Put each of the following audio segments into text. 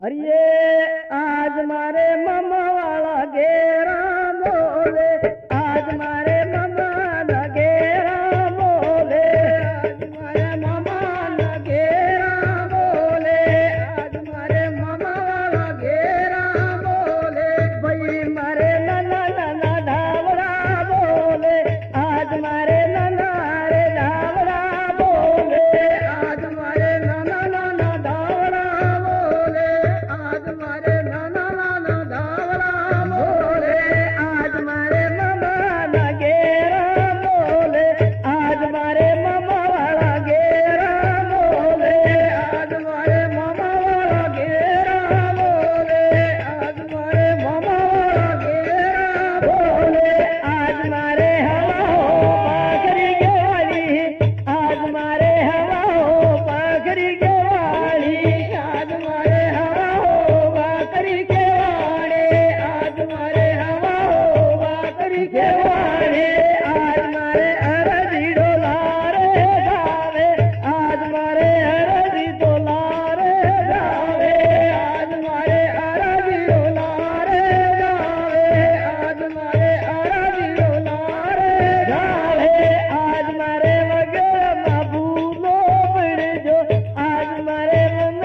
अरे आज मारे मामा वाला घेरा बोले, आज मारे मामा न घेरा बोले, आज मारे मामा न घेरा बोले, आज मारे मामा वाला घेरा बोले, भाई मारे नन्ना नन्ना धावड़ा बोले, आज मारे नन्ना रे धावड़ा बोले, आज मारे नन्ना नन्ना धावड़ा बोले, आज मारे नाना नाना धावड़ा बोले, आज मारे मामा ना घेरा बोले, आज मारे मामा वाला घेरा बोले, आज मारे मामा वाला घेरा बोले, आज मारे मामा वाला घेरा बोले, आज मारे हवा हो पाखरी के वाली, आज मारे हवा हो पाखरी के वाली, आज मारे हवा हो बाकरी के वाड़े, आज मारे हवा हो बाकरी के वाड़े, आज मारे अरजी डोलारे गावे, आज मारे अरजी डोलारे गावे, आज मारे अरजी डोलारे गावे, आज मारे अरजी डोलारे गावे, आज मारे वगैरह बाबूलो बड़े जो, आज मारे मन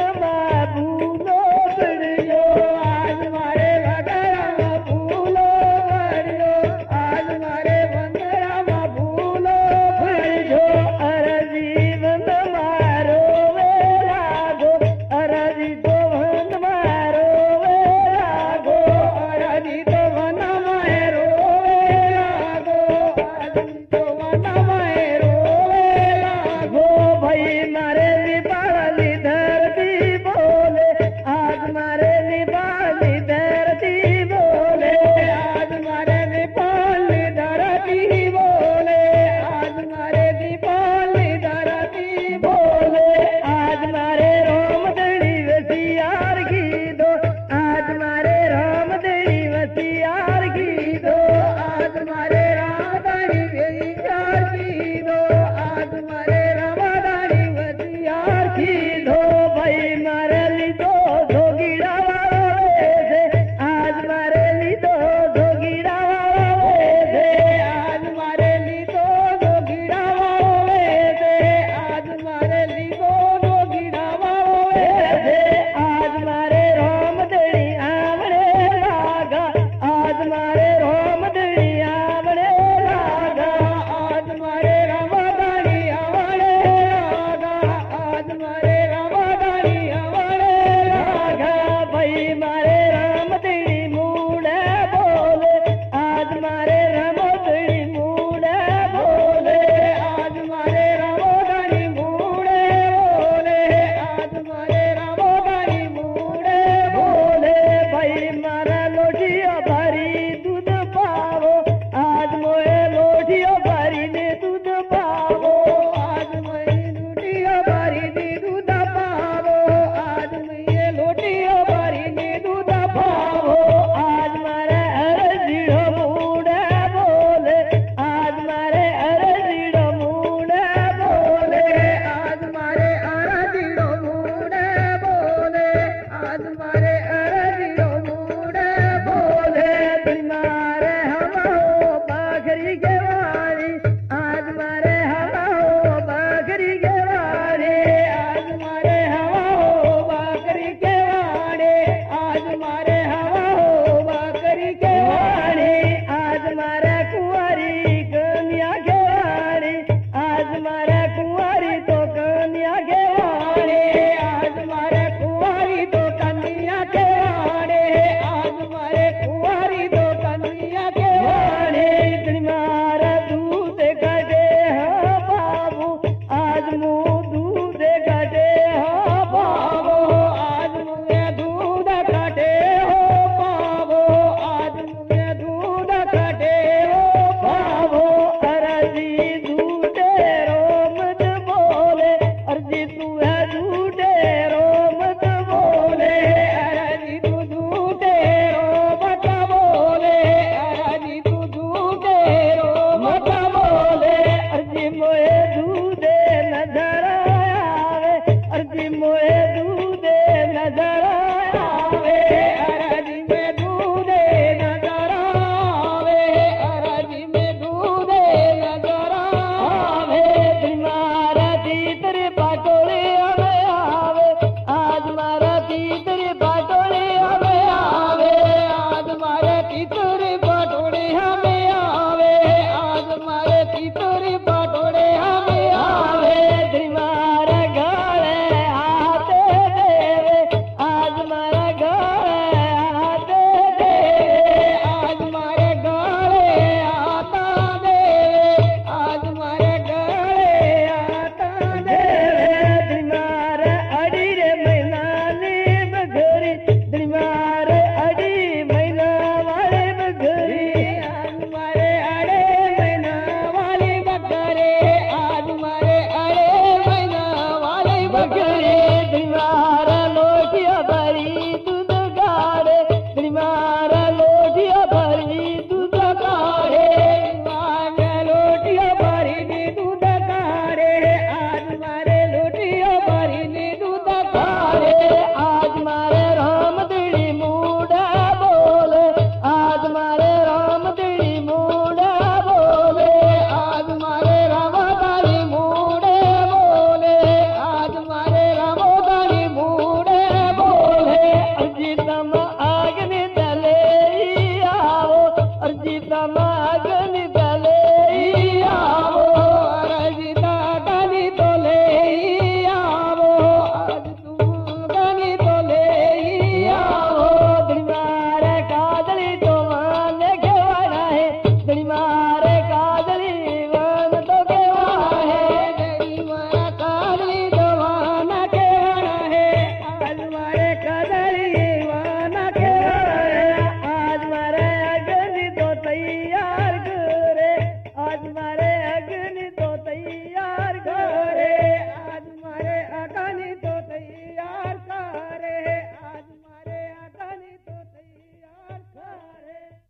बाबूलो बड़ियो, आज मारे वगैरह बाबूलो बड़ियो, आज मारे वंदरा बाबूलो बड़ियो, अरजी वन मारो वे लागो, अरजी तो वन मारो वे लागो, अरजी तो वन मारो वे लागो, अरजी तो वन मारो वे लागो, भाई मारे निबाली धरती बोले, आज मारे निबाली धरती बोले, आज मारे निबाली धरती बोले, आज मारे निबाली धरती बोले, आज मारे रामदड़ी वसियार की दो, आज मारे रामदड़ी वसियार की दो, आज मारे रामदड़ी वसियार की दो, आज मारे रामदड़ी वसियार की दो, भाई मारे ली दो जोगीड़ा वाले से, आज मारे ली दो जोगीड़ा वाले से, आज मारे ली दो जोगीड़ा वाले से, आज मारे ली दो जोगीड़ा वाले से, आज मारे रामदड़ी आवड़े लागा, आज मारे रामदड़ी आवड़े लागा, आज मारे रामदड़ी आवड़े लागा, आज मारे रामदड़ी आवड़े लागा, भाई मारे रामदड़ी मूड़े बोले, आज मारे रामदड़ी मूड़े बोले, आज मारे रामदड़ी मूड़े बोले, आज मारे रामदड़ी मूड़े बोले, भाई मारा लोटिया भरी दूध पावो, आज मोए लोटिया भरी ने दूध पावो, आज मोए लोटिया भरी ने दूध पावो, आज मोए लोटिया भरी ने दूध पावो, आज मारे अरजीड़ो मूड़े बोले, आज मारे अरजीड़ो मूड़े बोले, आज मारे अरजीड़ो मूड़े बोले, आज मारे अरजीड़ो मूड़े बोले, तुम्हारे हवा हो बाखरी के वाली, आज मारे हवा हो बाखरी के वाले, आज मारे हवा हो बाखरी के वाले, आज मारे हवा हो बाखरी के वाले, आज मारे कुंवारी कन्या के वाली, आज मारे कुंवारी तो कन्या के वाली, आज मारे कुंवारी तो कन्या के